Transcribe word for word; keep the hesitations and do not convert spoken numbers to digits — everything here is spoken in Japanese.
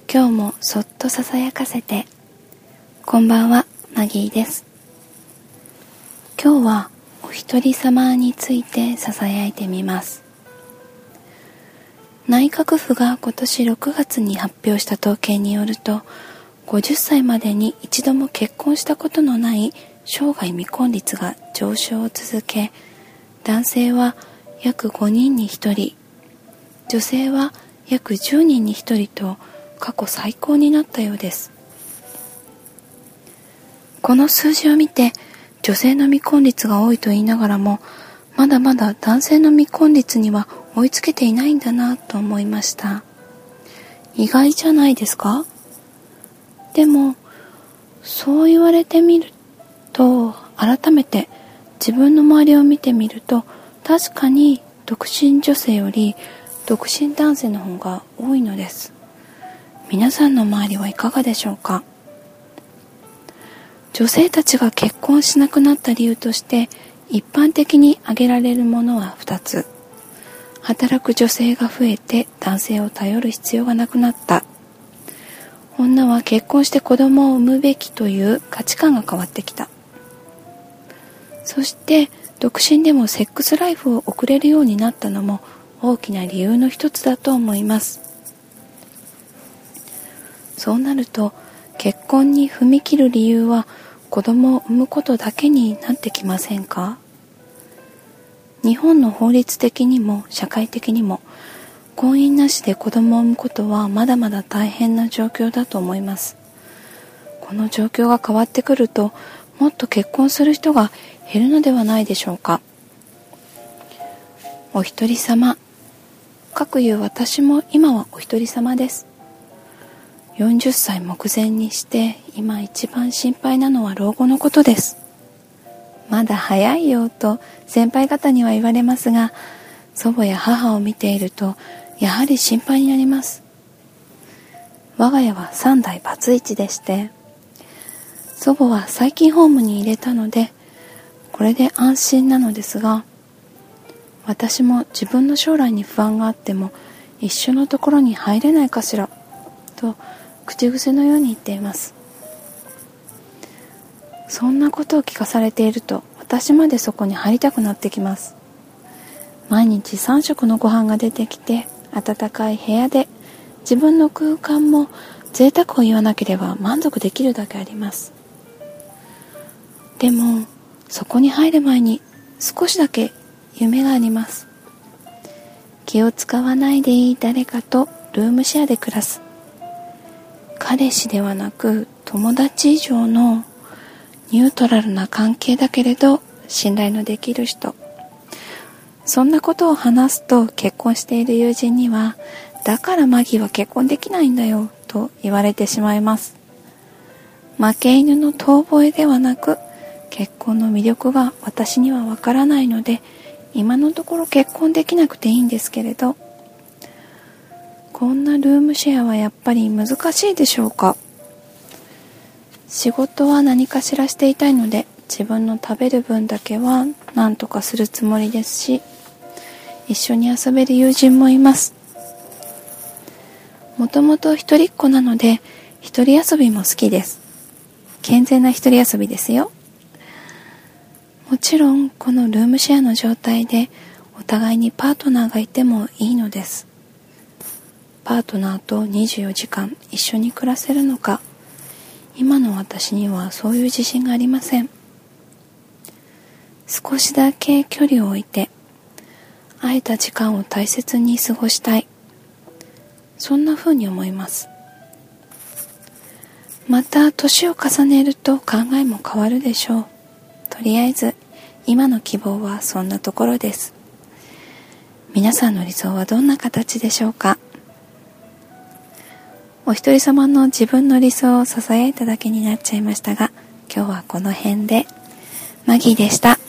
今日もそっとささやかせて。こんばんは、マギーです。今日はお一人様についてささやいてみます。内閣府が今年ろくがつに発表した統計によると、ごじゅっさいまでに一度も結婚したことのない生涯未婚率が上昇を続け、男性は約ごにんにひとり、女性は約じゅうにんにひとりと過去最高になったようです。この数字を見て、女性の未婚率が多いと言いながらも、まだまだ男性の未婚率には追いつけていないんだなと思いました。意外じゃないですか？でも、そう言われてみると、改めて自分の周りを見てみると、確かに独身女性より独身男性の方が多いのです。皆さんの周りはいかがでしょうか？女性たちが結婚しなくなった理由として一般的に挙げられるものはふたつ。働く女性が増えて男性を頼る必要がなくなった。女は結婚して子供を産むべきという価値観が変わってきた。そして独身でもセックスライフを送れるようになったのも大きな理由の一つだと思います。そうなると結婚に踏み切る理由は子供を産むことだけになってきませんか？日本の法律的にも社会的にも婚姻なしで子供を産むことはまだまだ大変な状況だと思います。この状況が変わってくるともっと結婚する人が減るのではないでしょうか。お一人様、かくいう私も今はお一人様です。よんじゅっさい目前にして今一番心配なのは老後のことです。まだ早いよと先輩方には言われますが、祖母や母を見ているとやはり心配になります。我が家はさんだいバツイチでして、祖母は最近ホームに入れたのでこれで安心なのですが、私も自分の将来に不安があっても一緒のところに入れないかしらと口癖のように言っています。そんなことを聞かされていると私までそこに入りたくなってきます。毎日さん食のご飯が出てきて暖かい部屋で自分の空間も贅沢を言わなければ満足できるだけあります。でもそこに入る前に少しだけ夢があります。気を使わないでいい誰かとルームシェアで暮らす。彼氏ではなく友達以上のニュートラルな関係だけれど信頼のできる人。そんなことを話すと結婚している友人には、だからマギーは結婚できないんだよと言われてしまいます。負け犬の遠吠えではなく、結婚の魅力が私にはわからないので、今のところ結婚できなくていいんですけれど、こんなルームシェアはやっぱり難しいでしょうか。仕事は何かしらしていたいので、自分の食べる分だけは何とかするつもりですし、一緒に遊べる友人もいます。もともと一人っ子なので、一人遊びも好きです。健全な一人遊びですよ。もちろんこのルームシェアの状態でお互いにパートナーがいてもいいのです。パートナーとにじゅうよじかん一緒に暮らせるのか、今の私にはそういう自信がありません。少しだけ距離を置いて、会えた時間を大切に過ごしたい。そんな風に思います。また年を重ねると考えも変わるでしょう。とりあえず今の希望はそんなところです。皆さんの理想はどんな形でしょうか。お一人様の自分の理想をささやいただけになっちゃいましたが、今日はこの辺で。マギーでした。